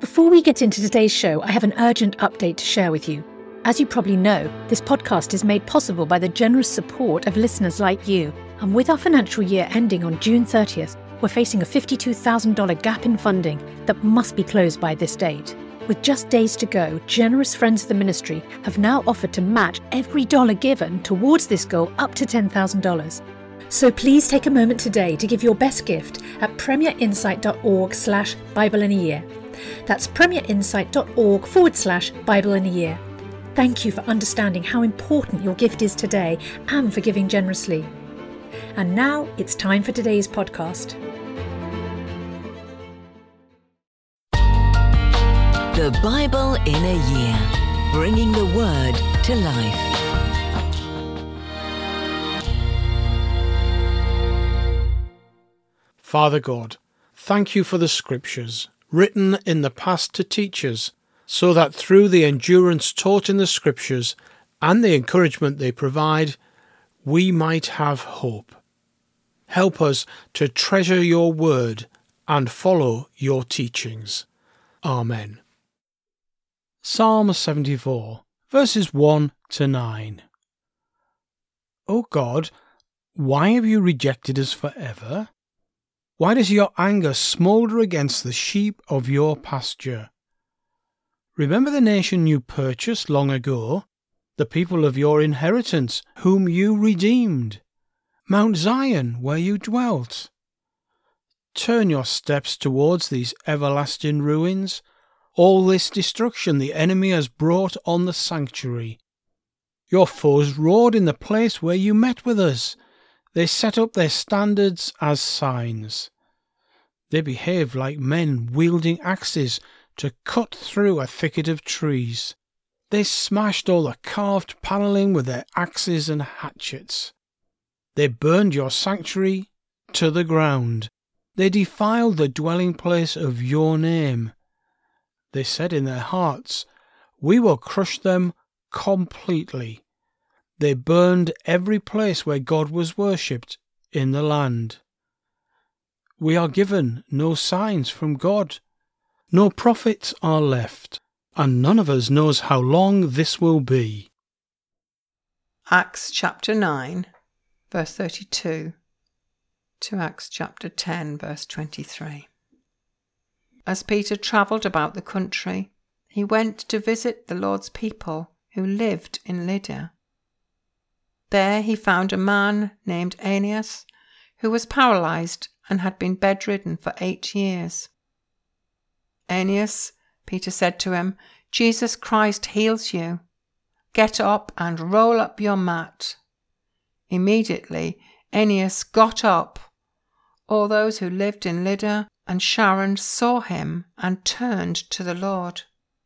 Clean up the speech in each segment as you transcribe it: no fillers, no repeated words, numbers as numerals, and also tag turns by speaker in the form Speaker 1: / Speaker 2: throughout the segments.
Speaker 1: Before we get into today's show, I have an urgent update to share with you. As you probably know, this podcast is made possible by the generous support of listeners like you. And with our financial year ending on June 30th, we're facing a $52,000 gap in funding that must be closed by this date. With just days to go, generous friends of the ministry have now offered to match every dollar given towards this goal up to $10,000. So please take a moment today to give your best gift at premierinsight.org/Bible in a year. That's premierinsight.org/Bible in a year. Thank you for understanding how important your gift is today and for giving generously. And now it's time for today's podcast.
Speaker 2: The Bible in a Year, bringing the Word to life.
Speaker 3: Father God, thank you for the Scriptures, written in the past to teach us, so that through the endurance taught in the Scriptures and the encouragement they provide, we might have hope. Help us to treasure your word and follow your teachings. Amen. Psalm 74, verses 1 to 9. O God, why have you rejected us forever? Why does your anger smoulder against the sheep of your pasture? Remember the nation you purchased long ago, the people of your inheritance, whom you redeemed, Mount Zion, where you dwelt. Turn your steps towards these everlasting ruins, all this destruction the enemy has brought on the sanctuary. Your foes roared in the place where you met with us. They set up their standards as signs. They behaved like men wielding axes to cut through a thicket of trees. They smashed all the carved panelling with their axes and hatchets. They burned your sanctuary to the ground. They defiled the dwelling place of your name. They said in their hearts, we will crush them completely. They burned every place where God was worshipped in the land. We are given no signs from God. No prophets are left, and none of us knows how long this will be.
Speaker 4: Acts chapter 9, verse 32 to Acts chapter 10, verse 23. As Peter travelled about the country, he went to visit the Lord's people who lived in Lydda. There he found a man named Aeneas, who was paralysed and had been bedridden for 8 years. Aeneas, Peter said to him, Jesus Christ heals you. Get up and roll up your mat. Immediately Aeneas got up. All those who lived in Lydda and Sharon saw him and turned to the Lord.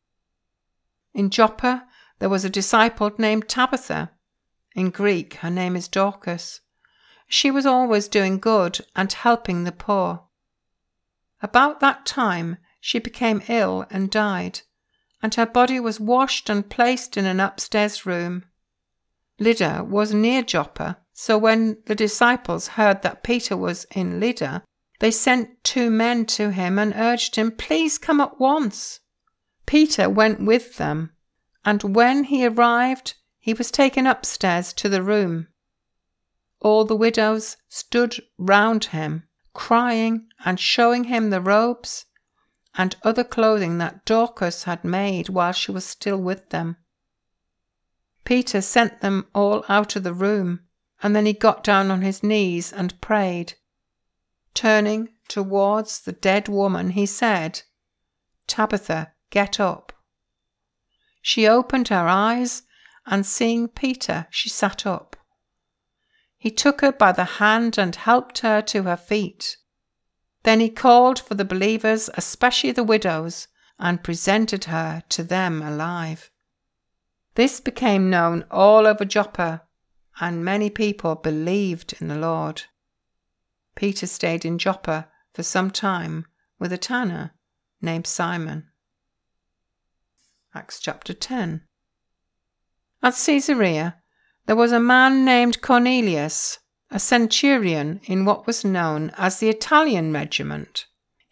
Speaker 4: In Joppa there was a disciple named Tabitha. In Greek her name is Dorcas. She was always doing good and helping the poor. About that time she became ill and died, and her body was washed and placed in an upstairs room. Lydda was near Joppa, so when the disciples heard that Peter was in Lydda, they sent 2 men to him and urged him, please come at once. Peter went with them, and when he arrived, he was taken upstairs to the room. All the widows stood round him, crying and showing him the robes and other clothing that Dorcas had made while she was still with them. Peter sent them all out of the room, and then he got down on his knees and prayed. Turning towards the dead woman, he said, Tabitha, get up. She opened her eyes, and seeing Peter, she sat up. He took her by the hand and helped her to her feet. Then he called for the believers, especially the widows, and presented her to them alive. This became known all over Joppa, and many people believed in the Lord. Peter stayed in Joppa for some time with a tanner named Simon. Acts chapter 10. At Caesarea there was a man named Cornelius, a centurion in what was known as the Italian regiment.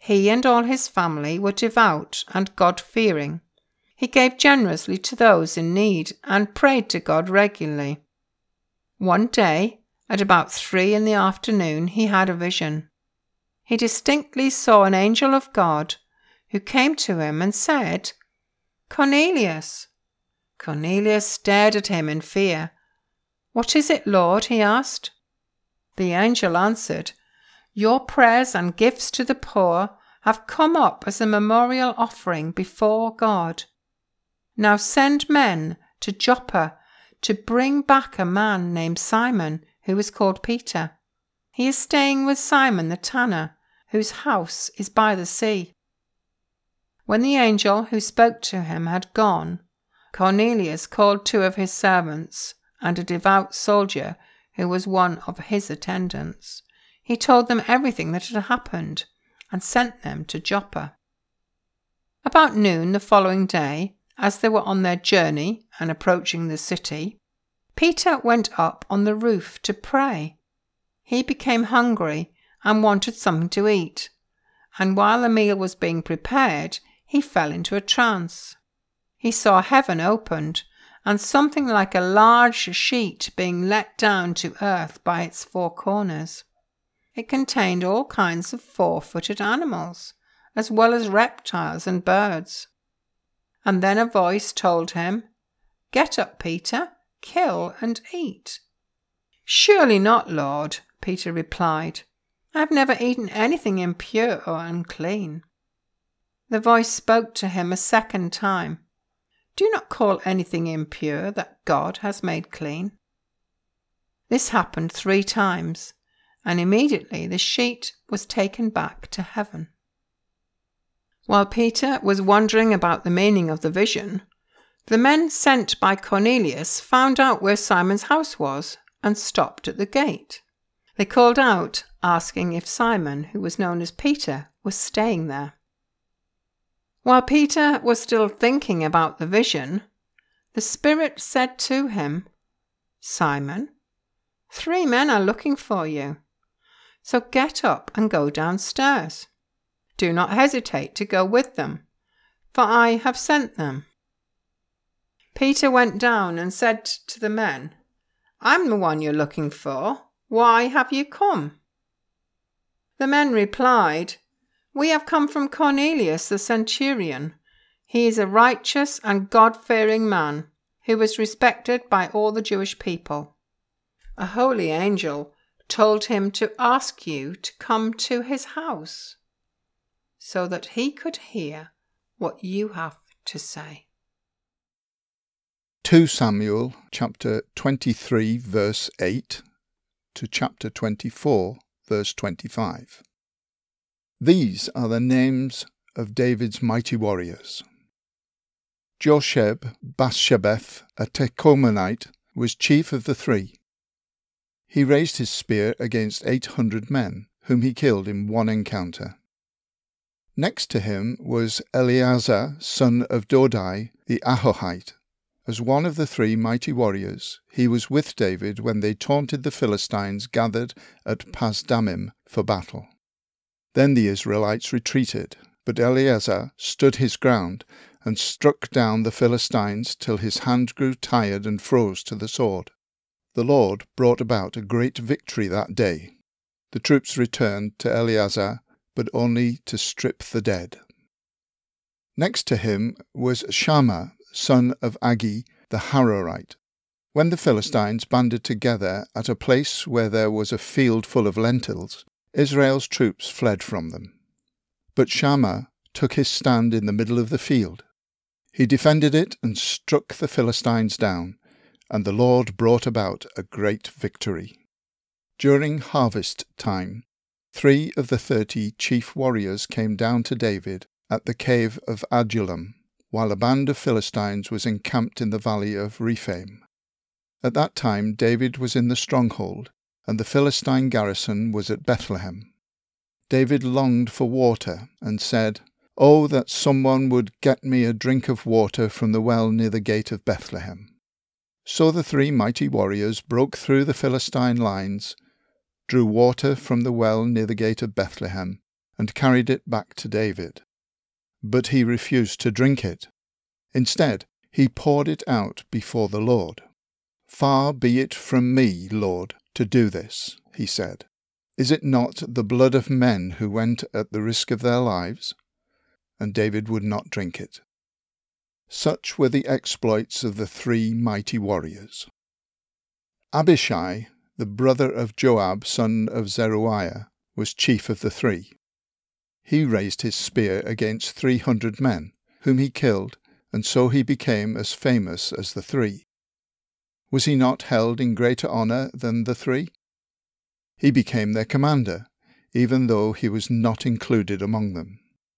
Speaker 4: He and all his family were devout and God-fearing. He gave generously to those in need and prayed to God regularly. One day, at about 3 p.m, he had a vision. He distinctly saw an angel of God who came to him and said, "Cornelius." Cornelius stared at him in fear. "What is it, Lord?" he asked. The angel answered, "Your prayers and gifts to the poor have come up as a memorial offering before God. Now send men to Joppa to bring back a man named Simon, who is called Peter. He is staying with Simon the tanner, whose house is by the sea." When the angel who spoke to him had gone, Cornelius called 2 of his servants and a devout soldier who was one of his attendants. He told them everything that had happened and sent them to Joppa. About noon the following day, as they were on their journey and approaching the city, Peter went up on the roof to pray. He became hungry and wanted something to eat, and while the meal was being prepared, he fell into a trance. He saw heaven opened and something like a large sheet being let down to earth by its 4 corners. It contained all kinds of 4-footed animals, as well as reptiles and birds. And then a voice told him, "Get up, Peter, kill and eat." "Surely not, Lord," Peter replied. "I have never eaten anything impure or unclean." The voice spoke to him a second time. "Do not call anything impure that God has made clean." This happened 3 times, and immediately the sheet was taken back to heaven. While Peter was wondering about the meaning of the vision, the men sent by Cornelius found out where Simon's house was and stopped at the gate. They called out, asking if Simon, who was known as Peter, was staying there. While Peter was still thinking about the vision, the Spirit said to him, "Simon, 3 men are looking for you. So get up and go downstairs. Do not hesitate to go with them, for I have sent them." Peter went down and said to the men, "I'm the one you're looking for. Why have you come?" The men replied, "We have come from Cornelius the centurion. He is a righteous and God-fearing man who was respected by all the Jewish people. A holy angel told him to ask you to come to his house so that he could hear what you have to say."
Speaker 5: 2 Samuel chapter 23 verse 8 to chapter 24 verse 25. These are the names of David's mighty warriors. Josheb Basshebeth, a Tekomonite, was chief of the 3. He raised his spear against 800 men, whom he killed in one encounter. Next to him was Eleazar, son of Dodai, the Ahohite. As one of the 3 mighty warriors, he was with David when they taunted the Philistines gathered at Pasdamim for battle. Then the Israelites retreated, but Eleazar stood his ground and struck down the Philistines till his hand grew tired and froze to the sword. The Lord brought about a great victory that day. The troops returned to Eleazar, but only to strip the dead. Next to him was Shammah, son of Agi, the Harorite. When the Philistines banded together at a place where there was a field full of lentils, Israel's troops fled from them. But Shammah took his stand in the middle of the field. He defended it and struck the Philistines down, and the Lord brought about a great victory. During harvest time, 3 of the 30 chief warriors came down to David at the cave of Adullam, while a band of Philistines was encamped in the valley of Rephaim. At that time David was in the stronghold, and the Philistine garrison was at Bethlehem. David longed for water, and said, "Oh, that someone would get me a drink of water from the well near the gate of Bethlehem." So the 3 mighty warriors broke through the Philistine lines, drew water from the well near the gate of Bethlehem, and carried it back to David. But he refused to drink it. Instead, he poured it out before the Lord. "Far be it from me, Lord, to do this," he said. "Is it not the blood of men who went at the risk of their lives?" And David would not drink it. Such were the exploits of the 3 mighty warriors. Abishai, the brother of Joab, son of Zeruiah, was chief of the 3. He raised his spear against 300 men, whom he killed, and so he became as famous as the 3. Was he not held in greater honour than the 3? He became their commander, even though he was not included among them.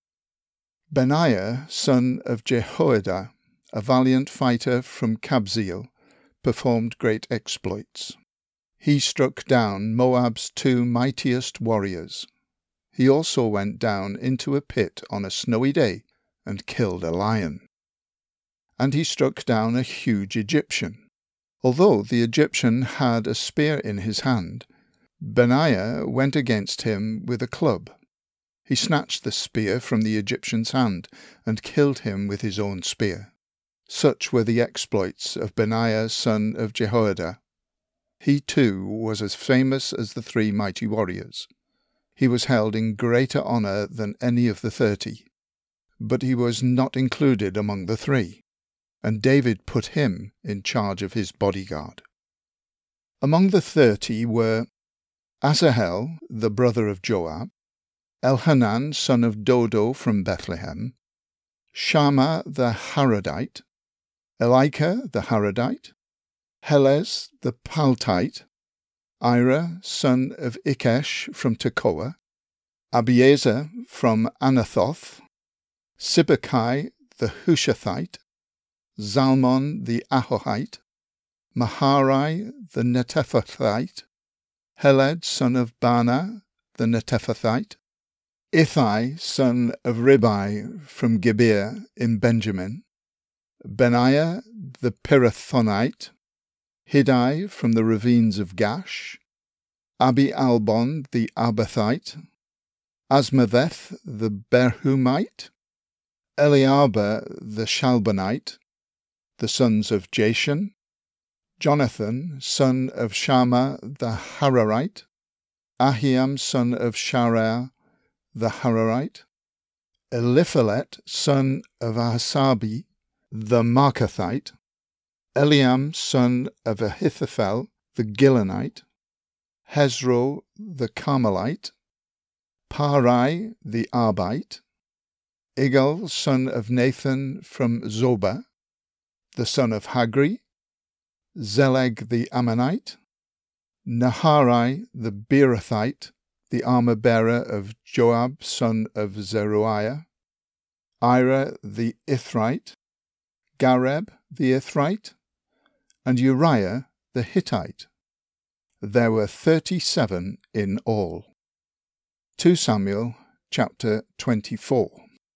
Speaker 5: Benaiah, son of Jehoiada, a valiant fighter from Kabzeel, performed great exploits. He struck down Moab's 2 mightiest warriors. He also went down into a pit on a snowy day and killed a lion. And he struck down a huge Egyptian. Although the Egyptian had a spear in his hand, Benaiah went against him with a club. He snatched the spear from the Egyptian's hand and killed him with his own spear. Such were the exploits of Benaiah, son of Jehoiada. He too was as famous as the 3 mighty warriors. He was held in greater honour than any of the 30, but he was not included among the 3, and David put him in charge of his bodyguard. Among the 30 were Asahel, the brother of Joab, Elhanan, son of Dodo from Bethlehem, Shammah the Harodite, Elika the Harodite, Helez the Paltite, Ira, son of Ikesh from Tekoa, Abiezer from Anathoth, Sibbecai the Hushathite, Zalmon the Ahohite, Maharai the Netephathite, Heled, son of Bana the Netephathite, Ithai, son of Ribai from Gibeah in Benjamin, Benaiah the Pirathonite, Hiddai from the ravines of Gash, Abi-Albon the Arbathite, Asmaveth the Berhumite, Eliaba the Shalbonite, the sons of Jashan, Jonathan, son of Shammah the Hararite, Ahiam, son of Sharar the Hararite, Eliphalet, son of Ahasabi the Markathite, Eliam, son of Ahithophel the Gilonite, Hezro the Carmelite, Parai the Arbite, Igal, son of Nathan from Zobah, the son of Hagri, Zeleg the Ammonite, Naharai the Beerothite, the armour-bearer of Joab, son of Zeruiah, Ira the Ithrite, Gareb the Ithrite, and Uriah the Hittite. There were 37 in all. 2 Samuel chapter 24.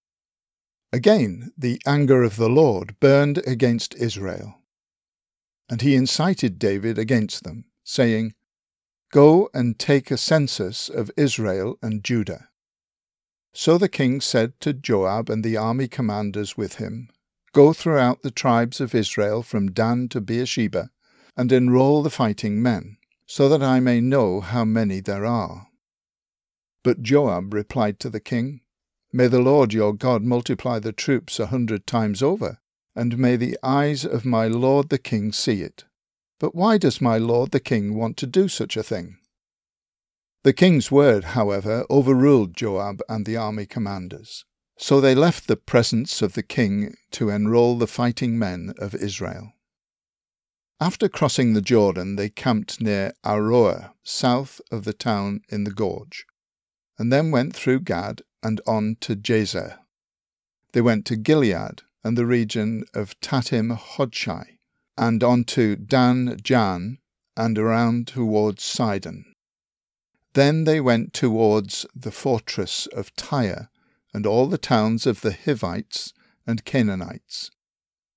Speaker 5: Again the anger of the Lord burned against Israel, and he incited David against them, saying, "Go and take a census of Israel and Judah." So the king said to Joab and the army commanders with him, "Go throughout the tribes of Israel from Dan to Beersheba, and enroll the fighting men, so that I may know how many there are." But Joab replied to the king, "May the Lord your God multiply the troops 100 times over, and may the eyes of my lord the king see it. But why does my lord the king want to do such a thing?" The king's word, however, overruled Joab and the army commanders. So they left the presence of the king to enroll the fighting men of Israel. After crossing the Jordan, they camped near Aroer, south of the town in the gorge, and then went through Gad and on to Jazer. They went to Gilead and the region of Tatim Hodshai, and on to Dan Jan, and around towards Sidon. Then they went towards the fortress of Tyre, and all the towns of the Hivites and Canaanites.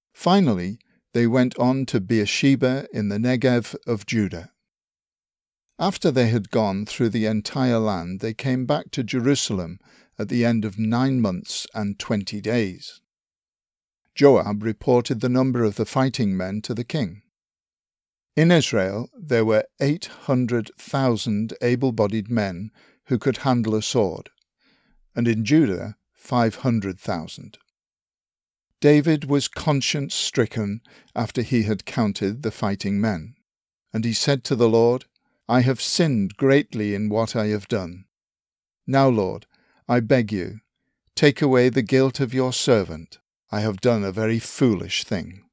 Speaker 5: Finally, they went on to Beersheba in the Negev of Judah. After they had gone through the entire land, they came back to Jerusalem at the end of 9 months and 20 days. Joab reported the number of the fighting men to the king. In Israel there were 800,000 able-bodied men who could handle a sword, and in Judah 500,000. David was conscience-stricken after he had counted the fighting men, and he said to the Lord, I have sinned greatly in what I have done. Now, Lord, I beg you, take away the guilt of your servant. I have done a very foolish thing.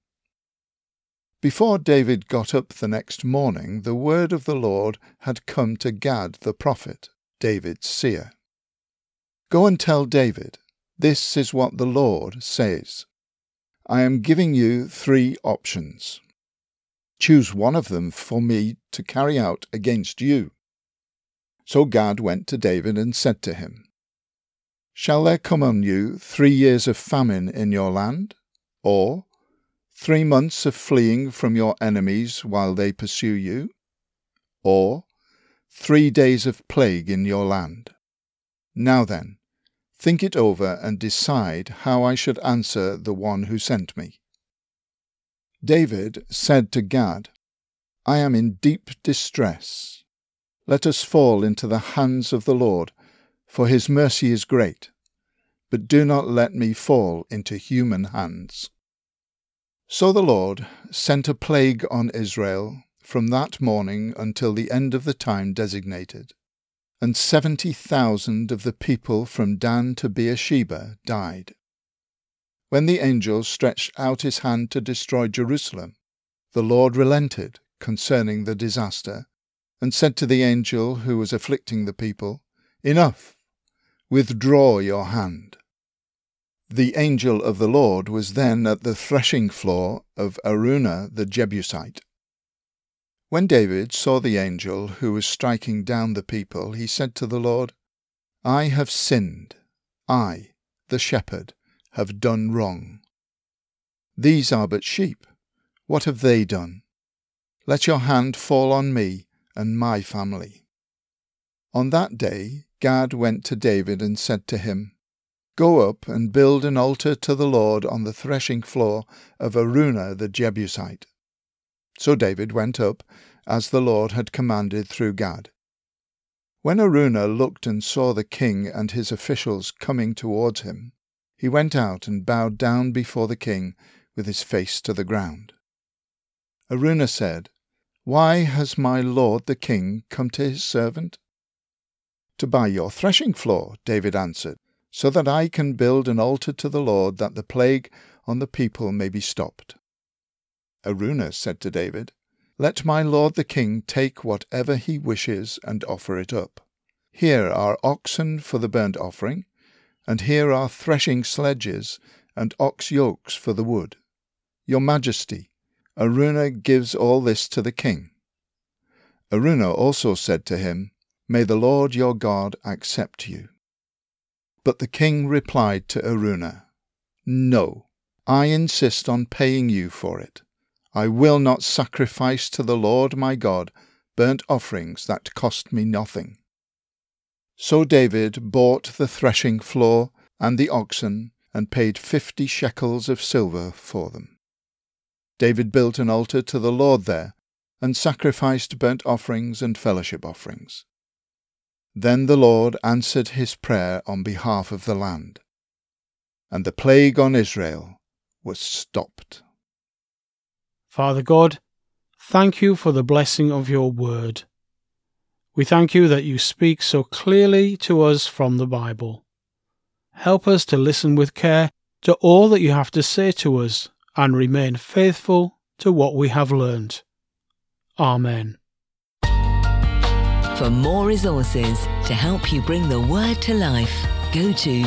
Speaker 5: Before David got up the next morning, the word of the Lord had come to Gad the prophet, David's seer. Go and tell David, this is what the Lord says. I am giving you 3 options. Choose one of them for me to carry out against you. So Gad went to David and said to him, Shall there come on you 3 years of famine in your land, or 3 months of fleeing from your enemies while they pursue you, or 3 days of plague in your land? Now then, think it over and decide how I should answer the one who sent me. David said to Gad, I am in deep distress. Let us fall into the hands of the Lord, for his mercy is great, but do not let me fall into human hands. So the Lord sent a plague on Israel from that morning until the end of the time designated, and 70,000 of the people from Dan to Beersheba died. When the angel stretched out his hand to destroy Jerusalem, the Lord relented concerning the disaster, and said to the angel who was afflicting the people, Enough! Withdraw your hand. The angel of the Lord was then at the threshing floor of Araunah the Jebusite. When David saw the angel who was striking down the people, he said to the Lord, I have sinned. I, the shepherd, have done wrong. These are but sheep. What have they done? Let your hand fall on me and my family. On that day Gad went to David and said to him, Go up and build an altar to the Lord on the threshing floor of Araunah the Jebusite. So David went up, as the Lord had commanded through Gad. When Araunah looked and saw the king and his officials coming towards him, he went out and bowed down before the king with his face to the ground. Araunah said, Why has my lord the king come to his servant? To buy your threshing floor, David answered, so that I can build an altar to the Lord, that the plague on the people may be stopped. Araunah said to David, Let my lord the king take whatever he wishes and offer it up. Here are oxen for the burnt offering, and here are threshing sledges and ox yokes for the wood. Your Majesty, Araunah gives all this to the king. Araunah also said to him, May the Lord your God accept you. But the king replied to Araunah, No, I insist on paying you for it. I will not sacrifice to the Lord my God burnt offerings that cost me nothing. So David bought the threshing floor and the oxen, and paid 50 shekels of silver for them. David built an altar to the Lord there, and sacrificed burnt offerings and fellowship offerings. Then the Lord answered his prayer on behalf of the land, and the plague on Israel was stopped.
Speaker 3: Father God, thank you for the blessing of your word. We thank you that you speak so clearly to us from the Bible. Help us to listen with care to all that you have to say to us and remain faithful to what we have learned. Amen.
Speaker 2: For more resources to help you bring the word to life, go to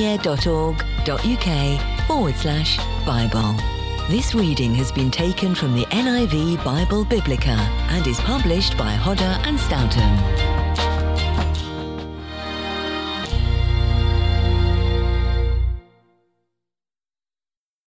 Speaker 2: premier.org.uk/Bible. This reading has been taken from the NIV Bible Biblica and is published by Hodder and Stoughton.